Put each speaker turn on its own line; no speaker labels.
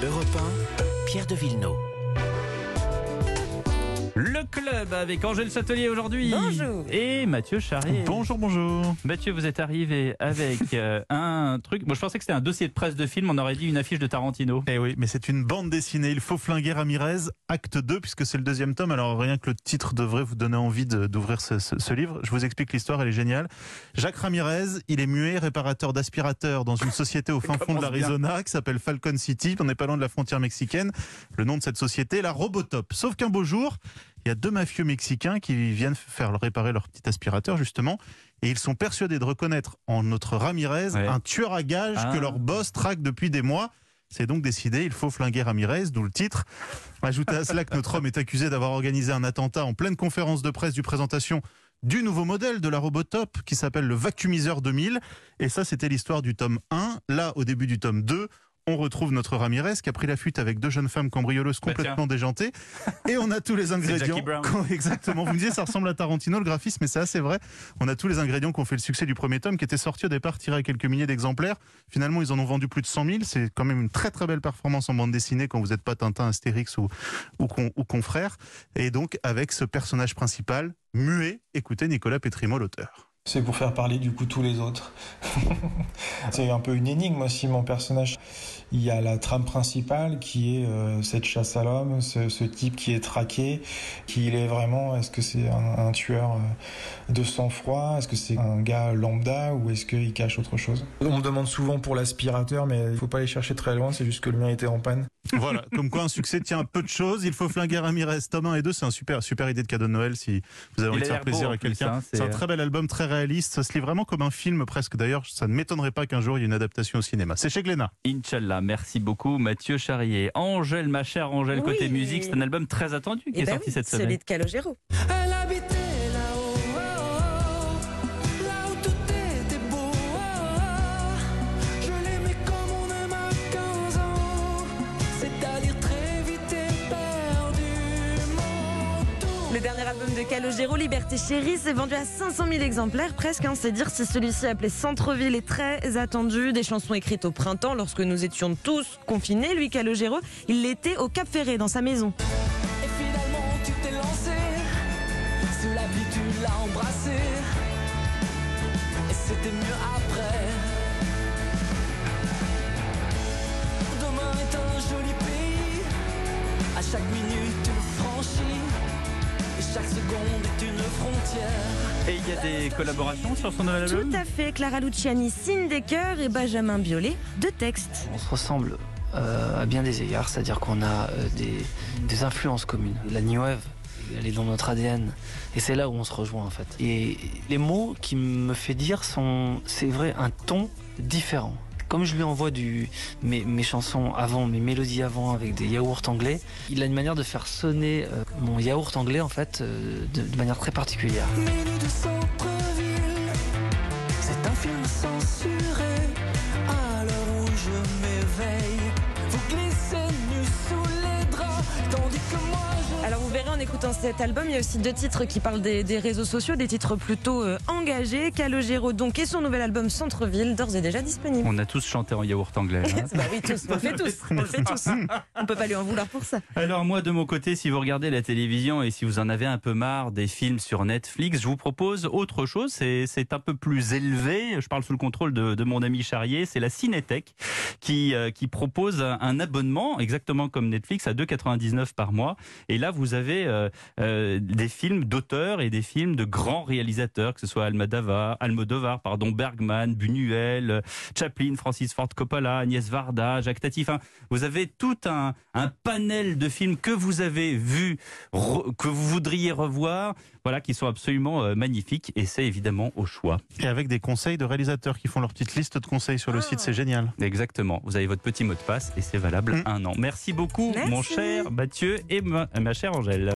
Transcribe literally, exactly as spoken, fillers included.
Europe un, Pierre de Villeneuve.
Le club avec Angèle Châtelier aujourd'hui.
Bonjour.
Et Mathieu Charrier.
Bonjour, bonjour.
Mathieu, vous êtes arrivé avec euh, un truc. Moi, je pensais que c'était un dossier de presse de film. On aurait dit une affiche de Tarantino.
Eh oui, mais c'est une bande dessinée. Il faut flinguer Ramirez, acte deux, puisque c'est le deuxième tome. Alors, rien que le titre devrait vous donner envie de, d'ouvrir ce, ce, ce livre. Je vous explique l'histoire, elle est géniale. Jacques Ramirez, il est muet, réparateur d'aspirateurs dans une société au fin fond de l'Arizona qui s'appelle Falcon City. On n'est pas loin de la frontière mexicaine. Le nom de cette société, la Robotop. Sauf qu'un beau jour, il y a deux mafieux mexicains qui viennent faire réparer leur petit aspirateur, justement, et ils sont persuadés de reconnaître en notre Ramirez
ouais.
un tueur à gages
ah.
que leur boss traque depuis des mois. C'est donc décidé, il faut flinguer Ramirez, d'où le titre. Ajoutez à cela que notre homme est accusé d'avoir organisé un attentat en pleine conférence de presse du présentation du nouveau modèle de la Robotop qui s'appelle le Vacuumiseur deux mille. Et ça, c'était l'histoire du tome un. Là, au début du tome deux, on retrouve notre Ramirez qui a pris la fuite avec deux jeunes femmes cambrioleuses complètement bah déjantées. Et on a tous les ingrédients. Exactement. Vous me disiez, ça ressemble à Tarantino, le graphisme, mais c'est assez vrai. On a tous les ingrédients qui ont fait le succès du premier tome, qui était sorti au départ, tiré à quelques milliers d'exemplaires. Finalement, ils en ont vendu plus de cent mille. C'est quand même une très très belle performance en bande dessinée quand vous n'êtes pas Tintin, Astérix ou, ou, con, ou confrère. Et donc, avec ce personnage principal, muet, écoutez Nicolas Pétrimo, l'auteur.
C'est pour faire parler du coup tous les autres. C'est un peu une énigme aussi mon personnage. Il y a la trame principale qui est euh, cette chasse à l'homme, ce, ce type qui est traqué, qui il est vraiment, est-ce que c'est un, un tueur euh, de sang-froid, est-ce que c'est un gars lambda ou est-ce qu'il cache autre chose? On me demande souvent pour l'aspirateur mais il faut pas aller chercher très loin, c'est juste que le mien était en panne.
Voilà, comme quoi un succès tient à peu de choses. Il faut flinguer Ramirez, tome un et deux, c'est un super, super idée de cadeau de Noël si vous avez envie de faire plaisir à quelqu'un. Hein, c'est... c'est un très bel album, très réaliste, ça se lit vraiment comme un film presque. D'ailleurs, ça ne m'étonnerait pas qu'un jour il y ait une adaptation au cinéma. C'est chez Glénat.
Inch'Allah, merci beaucoup Mathieu Charrier. Angèle, ma chère Angèle, oui. Côté musique, c'est un album très attendu qui
et
est
ben
sorti
oui,
cette semaine.
Celui de Calogero.
Elle habitait là-haut, oh, oh, là où tout était beau, oh, oh. Je l'aimais comme on aime à quinze ans, c'est-à-dire très vite et perdument.
Le dernier album de Calogero, Liberté Chérie, s'est vendu à cinq cent mille exemplaires presque. Hein, c'est dire si celui-ci appelé Centre-Ville est très attendu. Des chansons écrites au printemps lorsque nous étions tous confinés. Lui, Calogero, il l'était au Cap Ferré dans sa maison.
Et finalement tu t'es lancé, sous la pluie tu l'as embrassé, et c'était mieux après. Demain est un joli pays, à chaque minute tu le franchis, et chaque seconde est une frontière.
Et il y a des collaborations sur son nouvel album?
Tout à fait, Clara Luciani signe des chœurs et Benjamin Biolay de textes.
On se ressemble euh, à bien des égards, c'est-à-dire qu'on a euh, des, des influences communes. La New Wave, elle est dans notre A D N, et c'est là où on se rejoint en fait. Et les mots qu'il me fait dire sont, c'est vrai, un ton différent. Comme je lui envoie du, mes, mes chansons avant, mes mélodies avant avec des yaourts anglais, il a une manière de faire sonner euh, mon yaourt anglais en fait euh, de, de manière très particulière.
Menu de centre-ville, c'est un film censuré. À l'heure où je m'éveille, vous glissez nu sous les draps, tandis que moi je...
Alors vous verrez en écoutant cet album, il y a aussi deux titres qui parlent des, des réseaux sociaux, des titres plutôt euh, engagés. Calogero donc et son nouvel album Centre-Ville, d'ores et déjà disponible.
On a tous chanté en yaourt anglais. Hein.
Bah oui, tous, on le fait tous, on le fait tous. On peut pas lui en vouloir pour ça.
Alors moi, de mon côté, si vous regardez la télévision et si vous en avez un peu marre des films sur Netflix, je vous propose autre chose. C'est, c'est un peu plus élevé. Je parle sous le contrôle de, de mon ami Charrier. C'est la Cinétech qui, euh, qui propose un, un abonnement, exactement comme Netflix, à deux euros quatre-vingt-dix-neuf par mois. Et là, vous avez euh, euh, des films d'auteurs et des films de grands réalisateurs, que ce soit Almodovar, Almodovar pardon, Bergman, Buñuel, Chaplin, Francis Ford Coppola, Agnès Varda, Jacques Tati. Enfin, vous avez tout un, un panel de films que vous avez vus, re, que vous voudriez revoir, voilà, qui sont absolument euh, magnifiques. Et c'est évidemment au choix.
Et avec des conseils de réalisateurs qui font leur petite liste de conseils sur le ah. site, c'est génial.
Exactement. Vous avez votre petit mot de passe et c'est valable mmh. un an. Merci beaucoup,
Merci.
Mon cher Mathieu et ma, ma chère Angèle.